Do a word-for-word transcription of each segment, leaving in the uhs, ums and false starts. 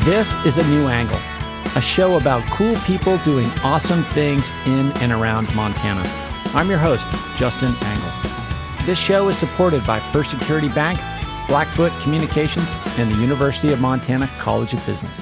This is A New Angle, a show about cool people doing awesome things in and around Montana. I'm your host, Justin Angle. This show is supported by First Security Bank, Blackfoot Communications, and the University of Montana College of Business.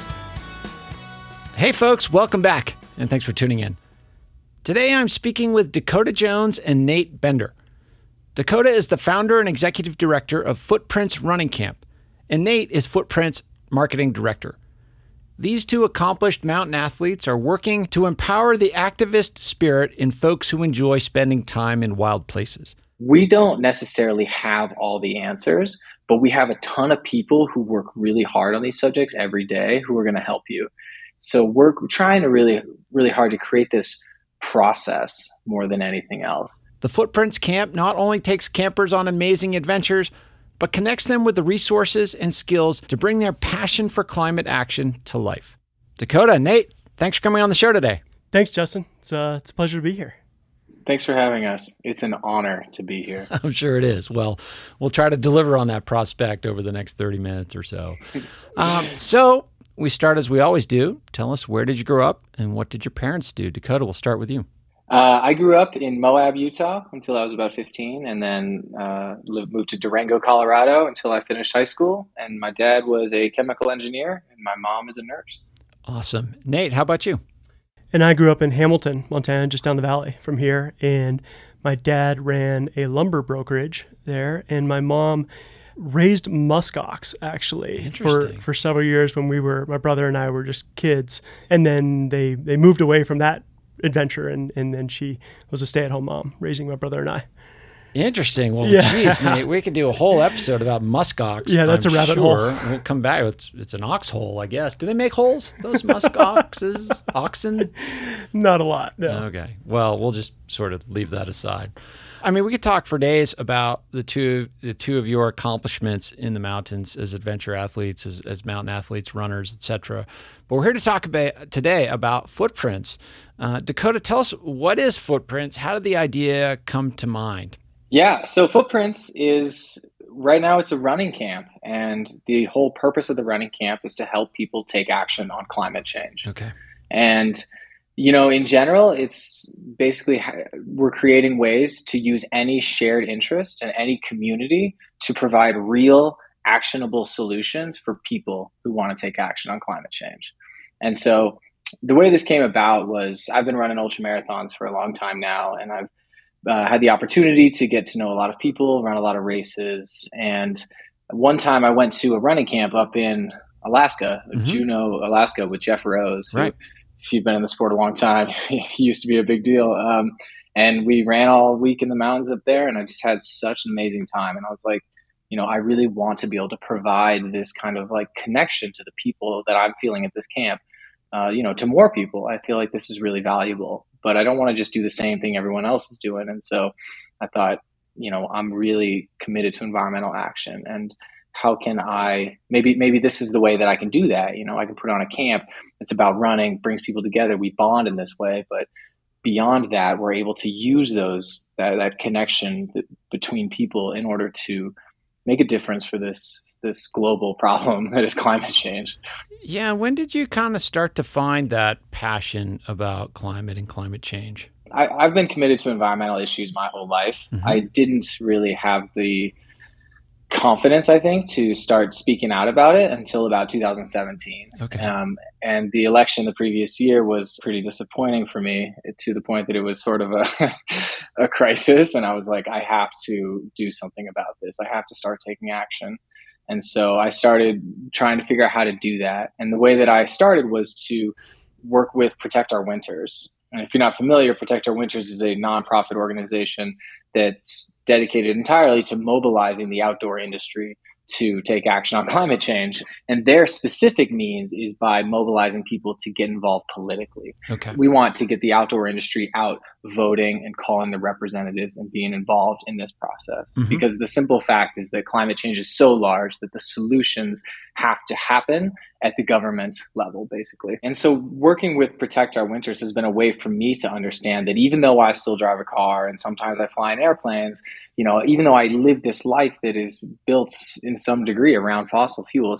Hey folks, welcome back, and thanks for tuning in. Today I'm speaking with Dakota Jones and Nate Bender. Dakota is the founder and executive director of Footprints Running Camp, and Nate is Footprints marketing director. These two accomplished mountain athletes are working to empower the activist spirit in folks who enjoy spending time in wild places. We don't necessarily have all the answers, but we have a ton of people who work really hard on these subjects every day who are going to help you. So we're trying to really, really hard to create this process more than anything else. The Footprints Camp not only takes campers on amazing adventures, but connects them with the resources and skills to bring their passion for climate action to life. Dakota, Nate, thanks for coming on the show today. Thanks, Justin. It's, uh, it's a pleasure to be here. Thanks for having us. It's an honor to be here. I'm sure it is. Well, we'll try to deliver on that prospect over the next thirty minutes or so. Um, so we start as we always do. Tell us, where did you grow up and what did your parents do? Dakota, we'll start with you. Uh, I grew up in Moab, Utah until I was about fifteen, and then uh, lived, moved to Durango, Colorado until I finished high school. And my dad was a chemical engineer, and my mom is a nurse. Awesome. Nate, how about you? And I grew up in Hamilton, Montana, just down the valley from here. And my dad ran a lumber brokerage there, and my mom raised muskox, actually, for, for several years when we were, my brother and I were just kids. And then they, they moved away from that adventure, and and then she was a stay-at-home mom raising my brother and I. Interesting. Well, yeah. geez, Nate, we could do a whole episode about muskox. Yeah, that's I'm a rabbit sure. hole. We'll come back. It's it's an ox hole, I guess. Do they make holes? Those muskoxes, oxen? Not a lot. No. Okay. Well, we'll just sort of leave that aside. I mean, we could talk for days about the two the two of your accomplishments in the mountains as adventure athletes, as, as mountain athletes, runners, et cetera. But we're here to talk about today about Footprints. Uh, Dakota, tell us, what is Footprints? How did the idea come to mind? Yeah, so Footprints is, right now it's a running camp, and the whole purpose of the running camp is to help people take action on climate change. Okay. And you know, in general, it's basically we're creating ways to use any shared interest and any community to provide real, actionable solutions for people who want to take action on climate change. And so the way this came about was I've been running ultra marathons for a long time now, and I've uh, had the opportunity to get to know a lot of people, run a lot of races. And one time I went to a running camp up in Alaska, mm-hmm. Juneau, Alaska, with Jeff Rose, right. who, if you've been in the sport a long time, he used to be a big deal. Um, and we ran all week in the mountains up there, and I just had such an amazing time. And I was like, you know, I really want to be able to provide this kind of like connection to the people that I'm feeling at this camp, uh, you know, to more people. I feel like this is really valuable, but I don't want to just do the same thing everyone else is doing. And so I thought, you know, I'm really committed to environmental action, and how can I, maybe, maybe this is the way that I can do that. You know, I can put on a camp. It's about running, brings people together. We bond in this way, but beyond that, we're able to use those, that, that connection th- between people in order to make a difference for this, this global problem that is climate change. Yeah. When did you kind of start to find that passion about climate and climate change? I, I've been committed to environmental issues my whole life. Mm-hmm. I didn't really have the confidence, I think, to start speaking out about it until about two thousand seventeen. Okay. Um, and the election the previous year was pretty disappointing for me, to the point that it was sort of a, a crisis. And I was like, I have to do something about this. I have to start taking action. And so I started trying to figure out how to do that. And the way that I started was to work with Protect Our Winters. And if you're not familiar, Protect Our Winters is a nonprofit organization that's dedicated entirely to mobilizing the outdoor industry to take action on climate change. And their specific means is by mobilizing people to get involved politically. Okay. We want to get the outdoor industry out voting and calling the representatives and being involved in this process. Mm-hmm. Because the simple fact is that climate change is so large that the solutions have to happen at the government level, basically. And so working with Protect Our Winters has been a way for me to understand that even though I still drive a car and sometimes I fly in airplanes, you know, even though I live this life that is built in some degree around fossil fuels,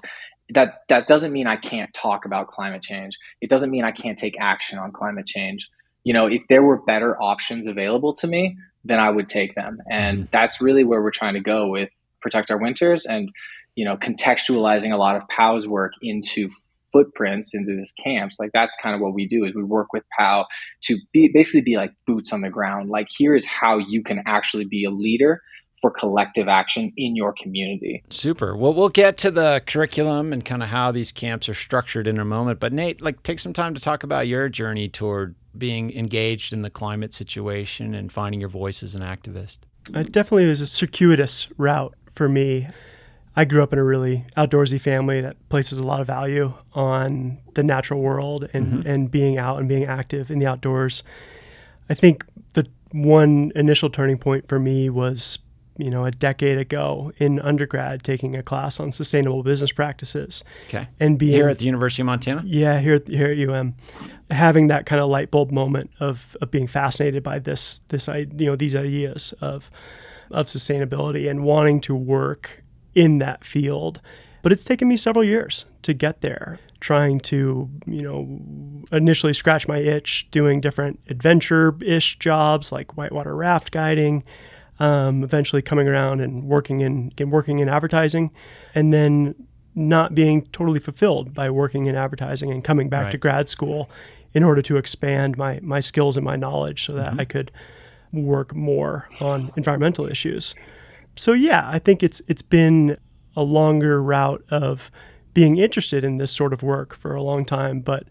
that that doesn't mean I can't talk about climate change. It doesn't mean I can't take action on climate change. You know, if there were better options available to me, then I would take them. And Mhm. that's really where we're trying to go with Protect Our Winters, and, you know, contextualizing a lot of P O W's work into footprints into this camps. Like, that's kind of what we do, is we work with P O W to be basically be like boots on the ground. Like, here is how you can actually be a leader for collective action in your community. Super. Well, we'll get to the curriculum and kind of how these camps are structured in a moment. But Nate, like, take some time to talk about your journey toward being engaged in the climate situation and finding your voice as an activist. It definitely was a circuitous route for me. I grew up in a really outdoorsy family that places a lot of value on the natural world and, Mm-hmm. and being out and being active in the outdoors. I think the one initial turning point for me was, you know, a decade ago in undergrad, taking a class on sustainable business practices. Okay. And being Here at the University of Montana? Yeah, here at- here at U M, having that kind of light bulb moment of of being fascinated by this this I you know these ideas of of sustainability and wanting to work in that field. But it's taken me several years to get there, trying to, you know, initially scratch my itch doing different adventure-ish jobs like whitewater raft guiding, um, eventually coming around and working in and working in advertising, and then not being totally fulfilled by working in advertising and coming back Right. to grad school in order to expand my my skills and my knowledge so that Mhm. I could work more on environmental issues. So yeah, I think it's it's been a longer route of being interested in this sort of work for a long time, but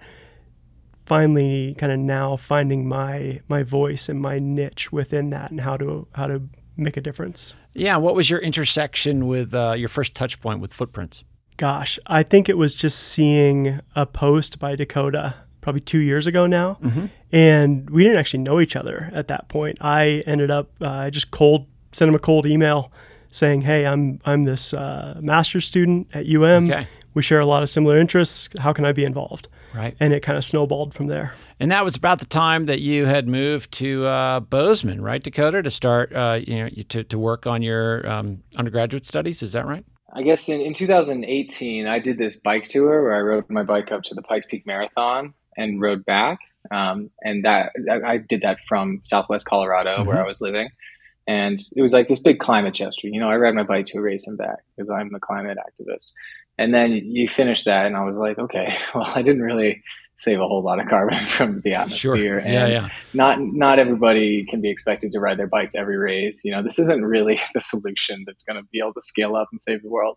finally kind of now finding my my voice and my niche within that and how to how to make a difference. Yeah. What was your intersection with uh, your first touch point with Footprints? Gosh, I think it was just seeing a post by Dakota probably two years ago now. Mm-hmm. And we didn't actually know each other at that point. I ended up, uh, I just cold, sent him a cold email saying, hey, I'm I'm this uh, master's student at U M. Okay. We share a lot of similar interests. How can I be involved? Right. And it kind of snowballed from there. And that was about the time that you had moved to uh, Bozeman, right, Dakota, to start, uh, you know, to, to work on your um, undergraduate studies. Is that right? I guess in, in two thousand eighteen, I did this bike tour where I rode my bike up to the Pikes Peak Marathon and rode back. Um, and that I, I did that from Southwest Colorado, Mm-hmm. where I was living. And it was like this big climate gesture. You know, I ride my bike to a race and back because I'm a climate activist. And then you finish that, and I was like, okay, well, I didn't really save a whole lot of carbon from the atmosphere. Sure. And Yeah, yeah. not not everybody can be expected to ride their bike to every race. You know, this isn't really the solution that's going to be able to scale up and save the world.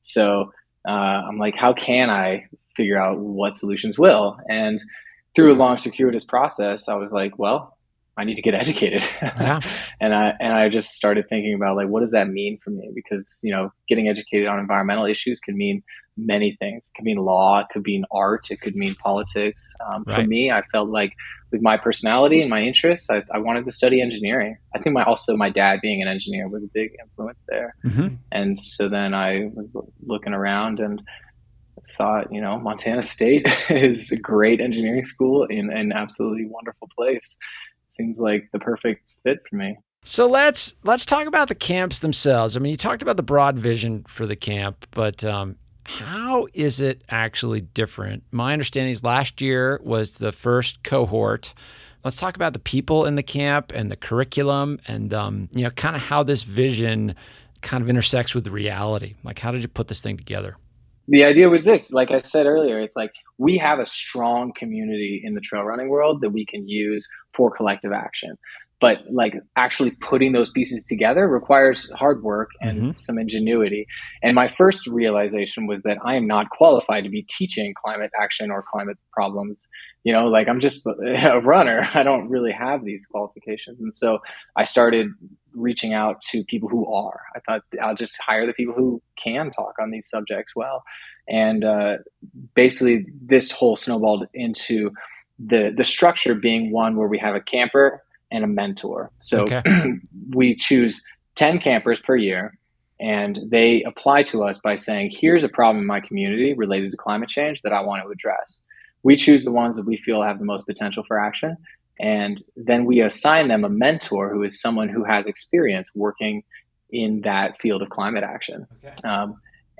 So uh, I'm like, how can I figure out what solutions will? And through a long, circuitous process, I was like, well, I need to get educated. Yeah. and I and I just started thinking about, like, what does that mean for me? Because, you know, getting educated on environmental issues can mean many things. It could mean law, it could mean art, it could mean politics. Um, For Right. me, I felt like with my personality and my interests, I, I wanted to study engineering. I think my also my dad being an engineer was a big influence there. Mm-hmm. And so then I was looking around and thought, you know, Montana State is a great engineering school in an absolutely wonderful place. Seems like the perfect fit for me. So let's let's talk about the camps themselves. I mean, you talked about the broad vision for the camp, but um, how is it actually different? My understanding is last year was the first cohort. Let's talk about the people in the camp and the curriculum, and um, you know, kind of how this vision kind of intersects with the reality. Like, how did you put this thing together? The idea was this, like I said earlier, it's like we have a strong community in the trail running world that we can use for collective action. But like actually putting those pieces together requires hard work and Mhm. some ingenuity. And my first realization was that I am not qualified to be teaching climate action or climate problems. You know, like I'm just a runner. I don't really have these qualifications. And so I started reaching out to people who are. I thought I'll just hire the people who can talk on these subjects well. And uh, basically this whole snowballed into the the structure being one where we have a camper and a mentor. So Okay. we choose ten campers per year, and they apply to us by saying, here's a problem in my community related to climate change that I want to address. We choose the ones that we feel have the most potential for action. And then we assign them a mentor who is someone who has experience working in that field of climate action. Okay. Um,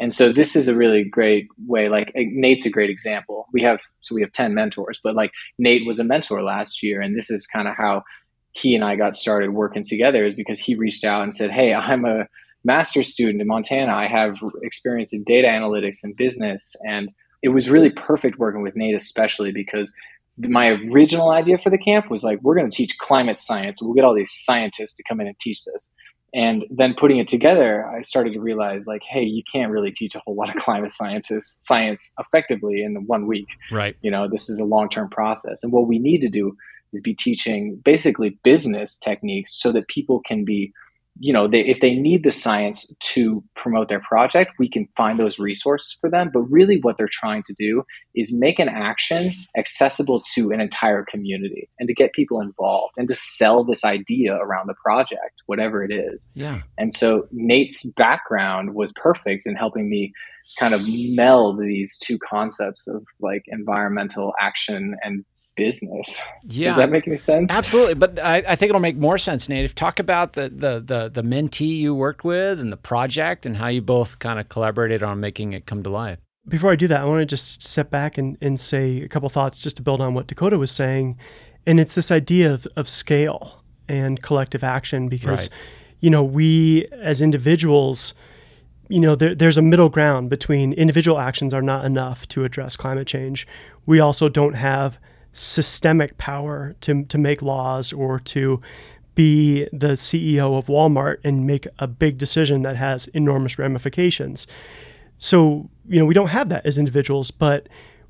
And so this is a really great way. Like Nate's a great example. We have, so we have ten mentors, but like Nate was a mentor last year. And this is kind of how he and I got started working together, is because he reached out and said, hey, I'm a master's student in Montana. I have experience in data analytics and business. And it was really perfect working with Nate, especially because my original idea for the camp was like, we're going to teach climate science. We'll get all these scientists to come in and teach this. And then putting it together, I started to realize like, hey, you can't really teach a whole lot of climate scientists science effectively in one week. Right. You know, this is a long-term process. And what we need to do is be teaching basically business techniques so that people can be, you know, they, if they need the science to promote their project, we can find those resources for them. But really what they're trying to do is make an action accessible to an entire community and to get people involved and to sell this idea around the project, whatever it is. Yeah. And so Nate's background was perfect in helping me kind of meld these two concepts of like environmental action and business. Yeah. Does that make any sense? Absolutely. But I, I think it'll make more sense, Nate. Talk about the, the the the mentee you worked with and the project and how you both kind of collaborated on making it come to life. Before I do that, I want to just step back and, and say a couple thoughts just to build on what Dakota was saying. And it's this idea of, of scale and collective action, because, right. you know, we as individuals, you know, there, there's a middle ground between individual actions are not enough to address climate change. We also don't have systemic power to to make laws or to be the C E O of Walmart and make a big decision that has enormous ramifications. So, you know, we don't have that as individuals, but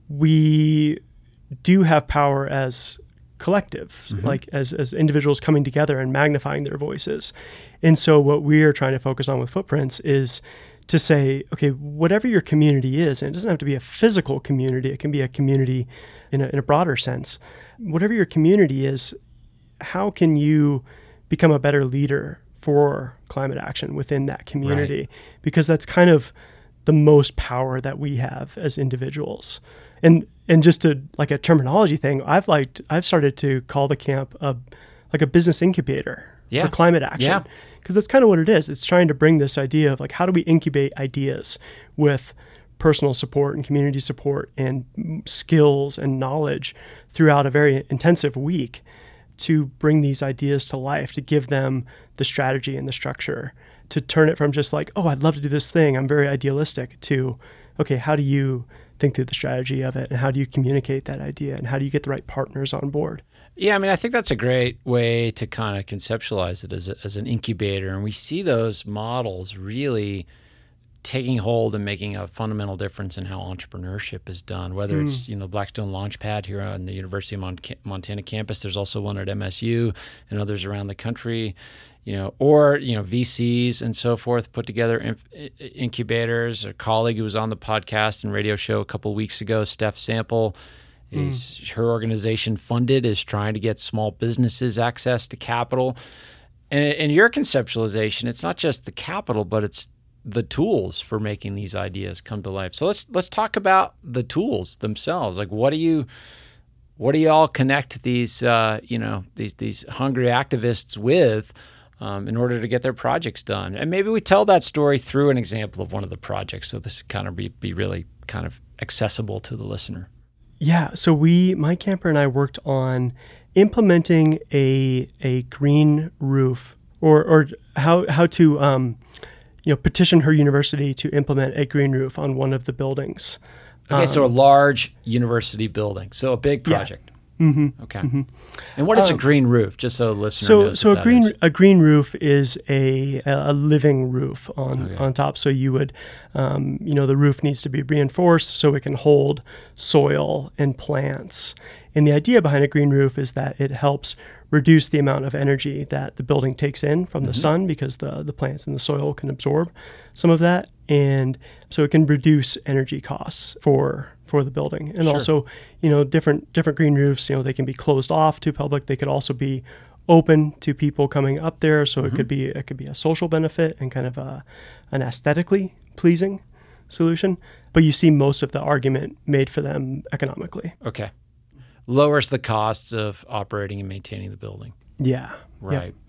we do have power as collectives, mm-hmm. like as, as individuals coming together and magnifying their voices. And so what we're trying to focus on with Footprints is to say, okay, whatever your community is, and it doesn't have to be a physical community, it can be a community in a, in a broader sense. Whatever your community is, how can you become a better leader for climate action within that community? Right. Because that's kind of the most power that we have as individuals. And and just to like a terminology thing, I've liked I've started to call the camp a like a business incubator yeah. for climate action. Yeah. Because that's kind of what it is. It's trying to bring this idea of like, how do we incubate ideas with personal support and community support and skills and knowledge throughout a very intensive week to bring these ideas to life, to give them the strategy and the structure, to turn it from just like, oh, I'd love to do this thing, I'm very idealistic, to, okay, how do you think through the strategy of it, and how do you communicate that idea, and how do you get the right partners on board? Yeah, I mean, I think that's a great way to kind of conceptualize it as, a, as an incubator. And we see those models really taking hold and making a fundamental difference in how entrepreneurship is done, whether mm. it's, you know, Blackstone Launchpad here on the University of Mon- Montana campus. There's also one at M S U and others around the country, you know, or, you know, V Cs and so forth put together in- incubators. A colleague who was on the podcast and radio show a couple of weeks ago, Steph Sample, is mm. her organization funded is trying to get small businesses access to capital. And in your conceptualization, it's not just the capital, but it's the tools for making these ideas come to life. So let's let's talk about the tools themselves. Like, what do you what do you all connect these uh, you know these these hungry activists with um, in order to get their projects done? And maybe we tell that story through an example of one of the projects, so this kind of be be really kind of accessible to the listener. Yeah. So we, my camper and I, worked on implementing a a green roof, or or how how to um, you know, petition her university to implement a green roof on one of the buildings. Okay, um, so a large university building, so a big project. Yeah. Mm-hmm. Okay. Mm-hmm. And what is um, a green roof? Just so the listener so, knows. So what a that green is. a green roof is a a living roof on Okay. on top. So you would, um, you know, the roof needs to be reinforced so it can hold soil and plants. And the idea behind a green roof is that it helps reduce the amount of energy that the building takes in from the mm-hmm. sun, because the, the plants in the soil can absorb some of that. And so it can reduce energy costs for for the building. And Sure. also, you know, different different green roofs, you know, they can be closed off to public. They could also be open to people coming up there. So mm-hmm. it could be it could be a social benefit and kind of a, an aesthetically pleasing solution. But you see most of the argument made for them economically. Okay. Lowers the costs of operating and maintaining the building. Yeah. Right. Yep.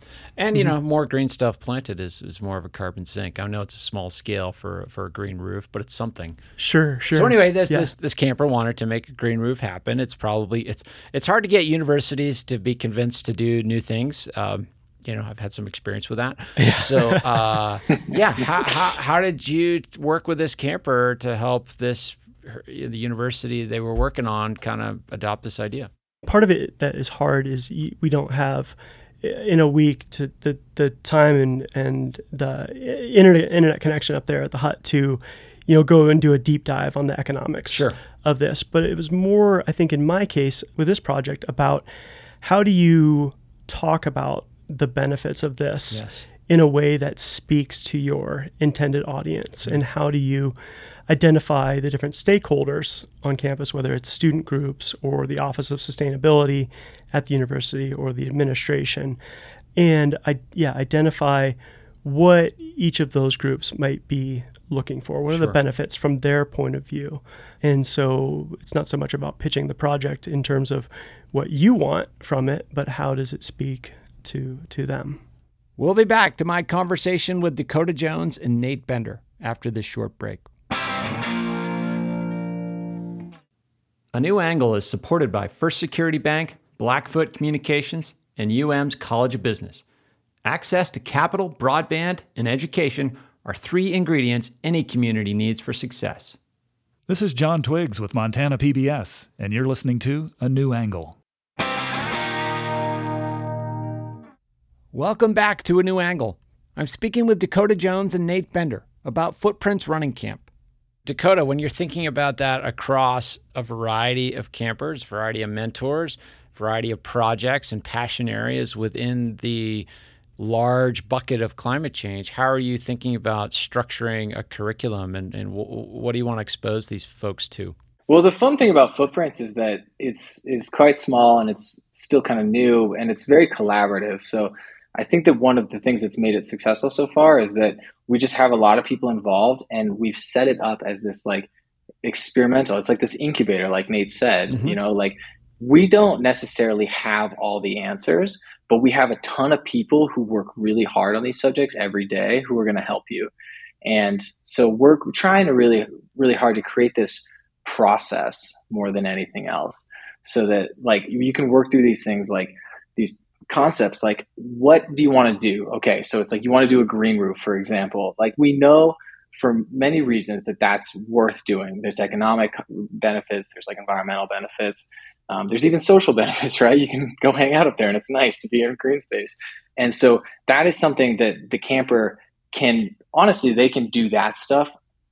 And, you know, more green stuff planted is, is more of a carbon sink. I know it's a small scale for for a green roof, but it's something. Sure, sure. So anyway, this yeah. this this camper wanted to make a green roof happen. It's probably, it's it's hard to get universities to be convinced to do new things. Um, you know, I've had some experience with that. Yeah. So, uh, yeah, how, how, how did you work with this camper to help this, the university they were working on kind of adopt this idea? Part of it that is hard is we don't have in a week to the, the time and, and the internet internet connection up there at the hut to, you know, go and do a deep dive on the economics sure. of this. But it was more, I think in my case with this project, about how do you talk about the benefits of this yes. in a way that speaks to your intended audience, mm-hmm. and how do you identify the different stakeholders on campus, whether it's student groups or the Office of Sustainability at the university or the administration, and I yeah identify what each of those groups might be looking for. What are sure. the benefits from their point of view? And so it's not so much about pitching the project in terms of what you want from it, but how does it speak to to them? We'll be back to my conversation with Dakota Jones and Nate Bender after this short break. A New Angle is supported by First Security Bank, Blackfoot Communications, and U M's College of Business. Access to capital, broadband, and education are three ingredients any community needs for success. This is John Twiggs with Montana P B S, and you're listening to A New Angle. Welcome back to A New Angle. I'm speaking with Dakota Jones and Nate Bender about Footprints Running Camp. Dakota, when you're thinking about that across a variety of campers, variety of mentors, variety of projects and passion areas within the large bucket of climate change, how are you thinking about structuring a curriculum, and, and w- what do you want to expose these folks to? Well, the fun thing about Footprints is that it's is quite small and it's still kind of new and it's very collaborative. So I think that one of the things that's made it successful so far is that we just have a lot of people involved, and we've set it up as this like experimental. It's like this incubator, like Nate said, mm-hmm. you know, like we don't necessarily have all the answers, but we have a ton of people who work really hard on these subjects every day who are going to help you. And so we're trying to really, really hard to create this process more than anything else, so that like you can work through these things, like these concepts, like what do you want to do? Okay, so it's like you want to do a green roof, for example. Like we know for many reasons that that's worth doing. There's economic benefits, there's like environmental benefits, um, there's even social benefits, right? You can go hang out up there and it's nice to be in green space. And so that is something that the camper can, honestly, they can do that stuff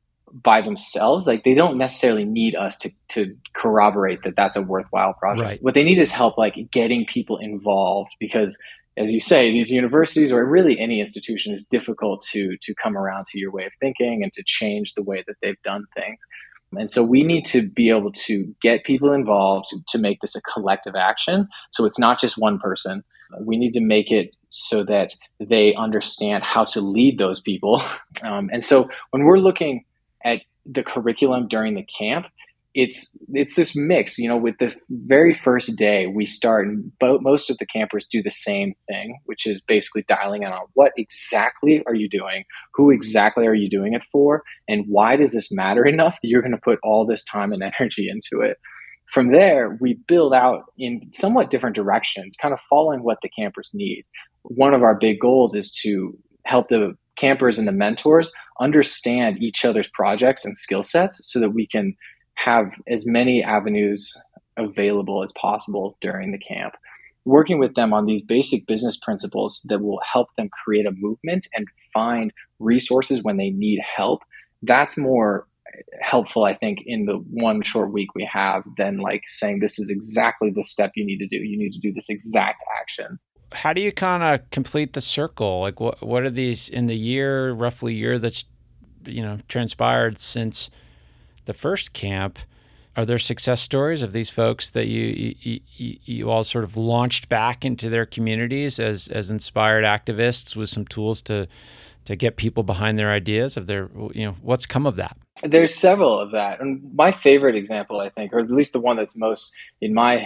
by themselves. Like they don't necessarily need us to to corroborate that that's a worthwhile project. Right. What they need is help like getting people involved, because as you say, these universities or really any institution is difficult to to come around to your way of thinking and to change the way that they've done things. And so we need to be able to get people involved to, to make this a collective action. So it's not just one person. We need to make it so that they understand how to lead those people. Um, and so when we're looking at the curriculum during the camp, it's it's this mix, you know, with the very first day we start, and bo- most of the campers do the same thing, which is basically dialing in on what exactly are you doing, who exactly are you doing it for, and why does this matter enough that you're going to put all this time and energy into it. From there, we build out in somewhat different directions, kind of following what the campers need. One of our big goals is to help the campers and the mentors understand each other's projects and skill sets so that we can have as many avenues available as possible during the camp. Working with them on these basic business principles that will help them create a movement and find resources when they need help. That's more helpful, I think, in the one short week we have than like saying this is exactly the step you need to do. You need to do this exact action. How do you kind of complete the circle? Like what what are these in the year, roughly year that's, you know, transpired since the first camp? Are there success stories of these folks that you you, you you all sort of launched back into their communities as as inspired activists with some tools to to get people behind their ideas? Of their, you know, what's come of that? There's several of that. And my favorite example, I think, or at least the one that's most in my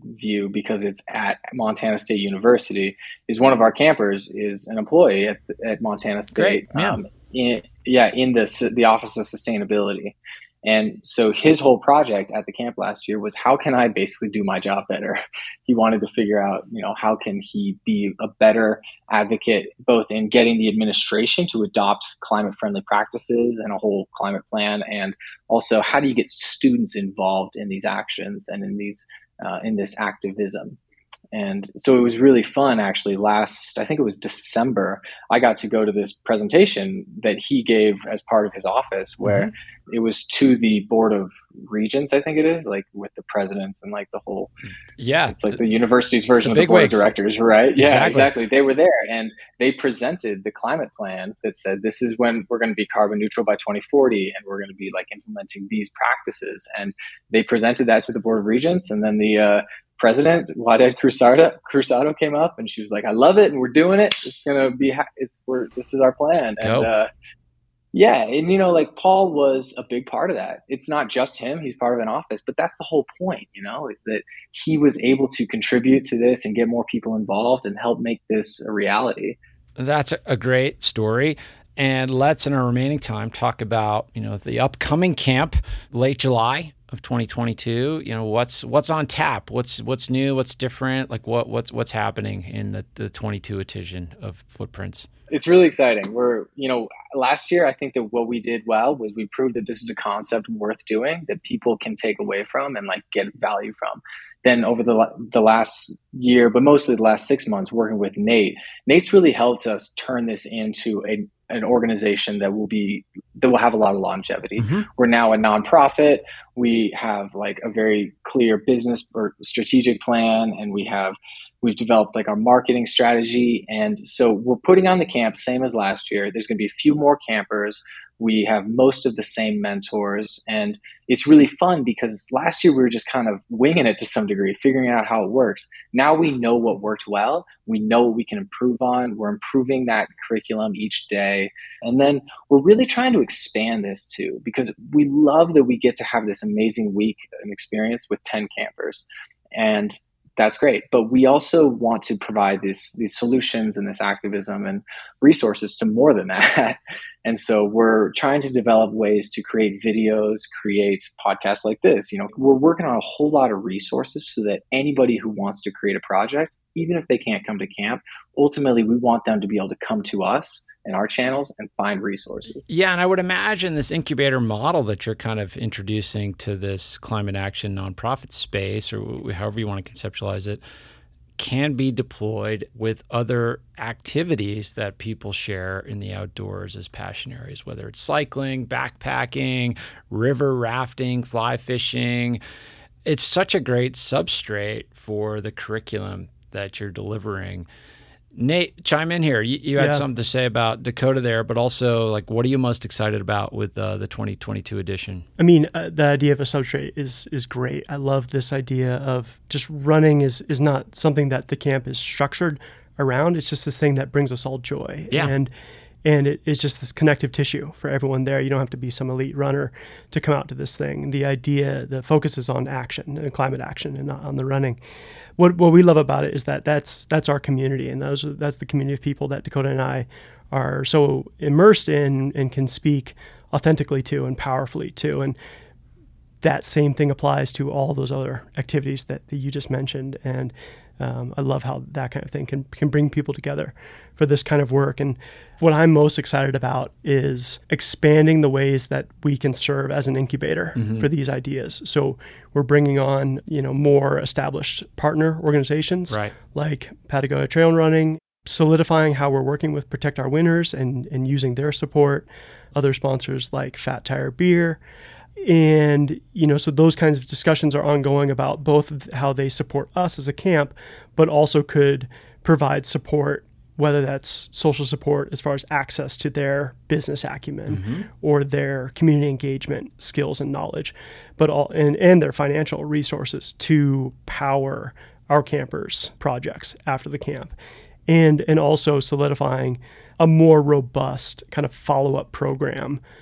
view, because it's at Montana State University, is one of our campers is an employee at, at Montana State. Great. Yeah. Um, in, yeah, in the, the Office of Sustainability. And so his whole project at the camp last year was, how can I basically do my job better? He wanted to figure out, you know, how can he be a better advocate, both in getting the administration to adopt climate friendly practices and a whole climate plan, and also how do you get students involved in these actions and in these uh, in this activism. And so it was really fun, actually. Last, I think it was December, I got to go to this presentation that he gave as part of his office, where mm-hmm. it was to the Board of Regents, I think it is, like with the presidents and like the whole, yeah, it's like the, the university's version the of the Board wigs. of Directors, right? Exactly. Yeah, exactly. They were there and they presented the climate plan that said, this is when we're going to be carbon neutral by twenty forty, and we're going to be like implementing these practices. And they presented that to the Board of Regents, and then the uh, President Waded Cruzado, Cruzado came up and she was like, I love it. And we're doing it. It's going to be, it's, we're, this is our plan. Go. And, uh, yeah. And, you know, like Paul was a big part of that. It's not just him. He's part of an office, but that's the whole point, you know, is that he was able to contribute to this and get more people involved and help make this a reality. That's a great story. And let's, in our remaining time, talk about, you know, the upcoming camp, late July of twenty twenty-two. You know, what's what's on tap? What's what's new? What's different? Like what what's what's happening in the, the twenty-two edition of Footprints? It's really exciting. We're, you know, last year, I think that what we did well was we proved that this is a concept worth doing, that people can take away from and like get value from. Then over the the last year, but mostly the last six months, working with Nate, Nate's really helped us turn this into a an organization that will be that will have a lot of longevity. Mm-hmm. We're now a nonprofit. We have like a very clear business or strategic plan, and we have we've developed like our marketing strategy. And so we're putting on the camp same as last year. There's going to be a few more campers. We have most of the same mentors, and it's really fun because last year we were just kind of winging it to some degree, figuring out how it works. Now we know what worked well. We know what we can improve on. We're improving that curriculum each day. And then we're really trying to expand this too, because we love that we get to have this amazing week and experience with ten campers. And that's great. But we also want to provide this, these solutions and this activism and resources to more than that. And so we're trying to develop ways to create videos, create podcasts like this. You know, we're working on a whole lot of resources so that anybody who wants to create a project, even if they can't come to camp, ultimately we want them to be able to come to us and our channels and find resources. Yeah, and I would imagine this incubator model that you're kind of introducing to this climate action nonprofit space, or however you want to conceptualize it, can be deployed with other activities that people share in the outdoors as passion areas, whether it's cycling, backpacking, river rafting, fly fishing. It's such a great substrate for the curriculum that you're delivering. Nate, chime in here. You, you had yeah. something to say about Dakota there, but also, like, what are you most excited about with uh, the twenty twenty-two edition? I mean, uh, the idea of a substrate is is great. I love this idea of just running is is not something that the camp is structured around. It's just this thing that brings us all joy. Yeah. And and it, it's just this connective tissue for everyone there. You don't have to be some elite runner to come out to this thing. The idea, the focus is on action and climate action and not on the running. What what we love about it is that that's that's our community, and those that's the community of people that Dakota and I are so immersed in and can speak authentically to and powerfully to. And that same thing applies to all those other activities that, that you just mentioned. And um, I love how that kind of thing can can bring people together for this kind of work. And what I'm most excited about is expanding the ways that we can serve as an incubator mm-hmm. for these ideas. So we're bringing on, you know, more established partner organizations right. like Patagonia Trail Running, solidifying how we're working with Protect Our Winners and, and using their support, other sponsors like Fat Tire Beer. And, you know, so those kinds of discussions are ongoing about both how they support us as a camp, but also could provide support, whether that's social support as far as access to their business acumen mm-hmm. or their community engagement skills and knowledge, but all and, and their financial resources to power our campers' projects after the camp. And, and also solidifying a more robust kind of follow-up program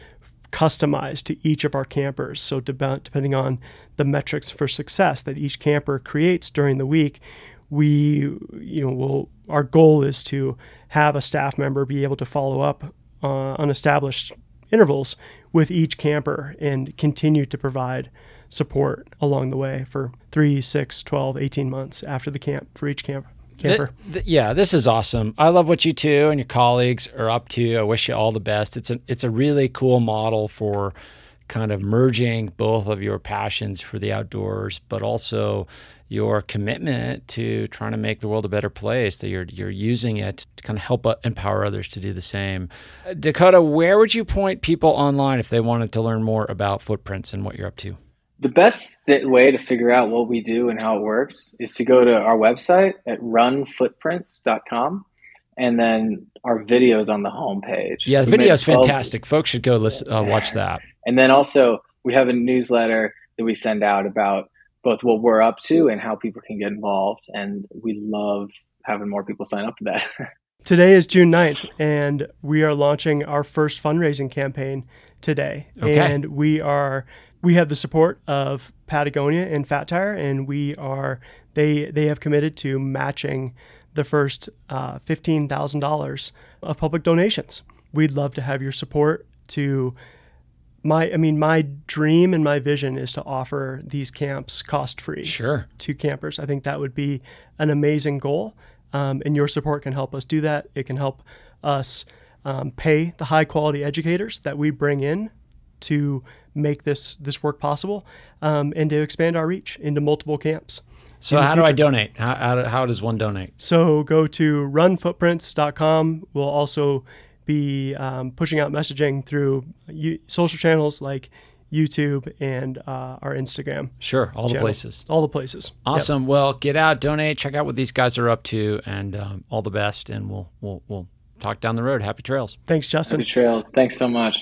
customized to each of our campers. So dep- depending on the metrics for success that each camper creates during the week, we, you know, will, our goal is to have a staff member be able to follow up uh, on established intervals with each camper and continue to provide support along the way for three, six, twelve, eighteen months after the camp for each camp. Camper. Th- th- yeah, this is awesome. I love what you two and your colleagues are up to. I wish you all the best. It's a it's a really cool model for kind of merging both of your passions for the outdoors, but also your commitment to trying to make the world a better place, that you're you're using it to kind of help empower others to do the same. Uh, Dakota, where would you point people online if they wanted to learn more about Footprints and what you're up to? The best th- way to figure out what we do and how it works is to go to our website at run footprints dot com, and then our videos on the homepage. Yeah, the We video is made twelve fantastic. Folks should go listen, uh, watch that. And then also we have a newsletter that we send out about both what we're up to and how people can get involved. And we love having more people sign up for that. Today is June ninth, and we are launching our first fundraising campaign today. Okay. And we are we have the support of Patagonia and Fat Tire, and we are they they have committed to matching the first uh, fifteen thousand dollars of public donations. We'd love to have your support to my I mean my dream and my vision is to offer these camps cost-free Sure. to campers. I think that would be an amazing goal. Um, and your support can help us do that. It can help us um, pay the high quality educators that we bring in to make this this work possible, um, and to expand our reach into multiple camps. So how do I donate? How, how, how does one donate? So go to run footprints dot com. We'll also be um, pushing out messaging through u- social channels like YouTube and uh, our Instagram. Sure, all the channel. places. All the places. Awesome. Yep. Well, get out, donate, check out what these guys are up to, and um, all the best. And we'll we'll we'll talk down the road. Happy trails. Thanks, Justin. Happy trails. Thanks so much.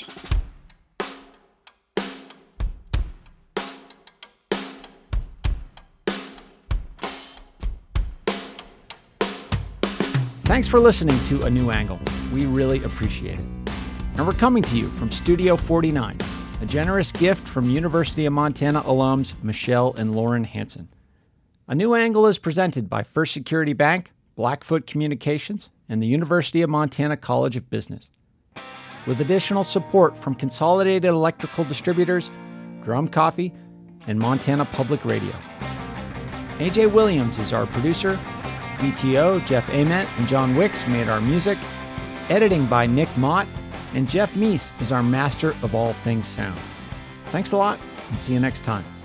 Thanks for listening to A New Angle. We really appreciate it. And we're coming to you from Studio forty-nine, a generous gift from University of Montana alums Michelle and Lauren Hansen. A New Angle is presented by First Security Bank, Blackfoot Communications, and the University of Montana College of Business, with additional support from Consolidated Electrical Distributors, Drum Coffee, and Montana Public Radio. A J Williams is our producer. V T O, Jeff Ament, and John Wicks made our music. Editing by Nick Mott, and Jeff Meese is our master of all things sound. Thanks a lot, and see you next time.